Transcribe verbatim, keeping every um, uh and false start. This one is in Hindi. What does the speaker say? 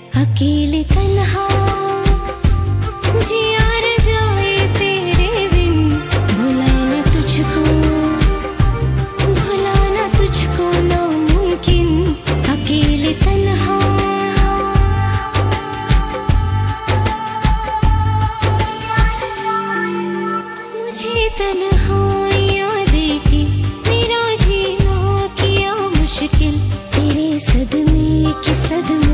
अकेले तन्हा जिया न जाए तेरे बिन, भुलाना तुझको भुलाना तुझको नामुमकिन। अकेले तन्हा मुझे तन्हाइयाँ देके मेरा जीना किया मुश्किल, तेरे सदमे के सदमे